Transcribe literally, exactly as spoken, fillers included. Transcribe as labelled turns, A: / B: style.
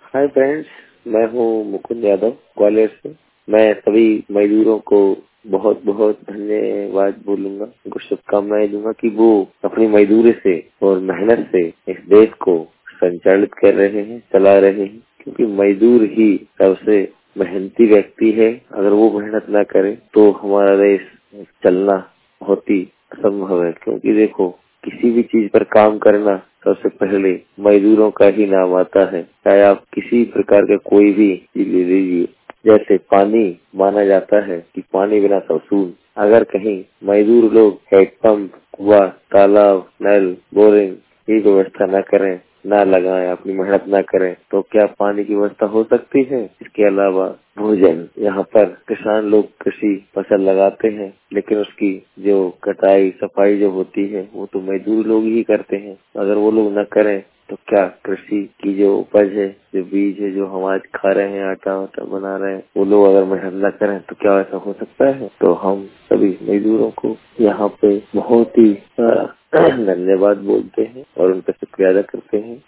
A: Hi friends, मैं हूँ मुकुंद यादव ग्वालियर से। मैं सभी मजदूरों को बहुत बहुत धन्यवाद बोलूंगा, उनको शुभकामनाएं दूंगा कि वो अपनी मजदूरी से और मेहनत से इस देश को संचालित कर रहे हैं, चला रहे हैं। क्योंकि मजदूर ही सबसे मेहनती व्यक्ति है। अगर वो मेहनत ना करे तो हमारा देश चलना बहुत ही असंभव है। क्योंकि देखो, किसी भी चीज पर काम करना सबसे पहले मजदूरों का ही नाम आता है। चाहे आप किसी प्रकार का कोई भी चीज ले लीजिए, जैसे पानी माना जाता है कि पानी बिना सब शून्य। अगर कहीं मजदूर लोग हैंडपंप, कुआं, तालाब, नल, बोरिंग की व्यवस्था न करें, ना लगाएं, अपनी मेहनत ना करें, तो क्या पानी की व्यवस्था हो सकती है? इसके अलावा भोजन, यहाँ पर किसान लोग कृषि फसल लगाते हैं, लेकिन उसकी जो कटाई सफाई जो होती है वो तो मजदूर लोग ही करते हैं। अगर वो लोग न करें तो क्या कृषि की जो उपज है, जो बीज है, जो हम आज खा रहे हैं, आटा वाटा बना रहे हैं, वो लोग अगर मेहनत न करें तो क्या ऐसा हो सकता है? तो हम सभी मजदूरों को यहाँ पे बहुत ही धन्यवाद बोलते हैं और उनका शुक्रिया अदा करते हैं।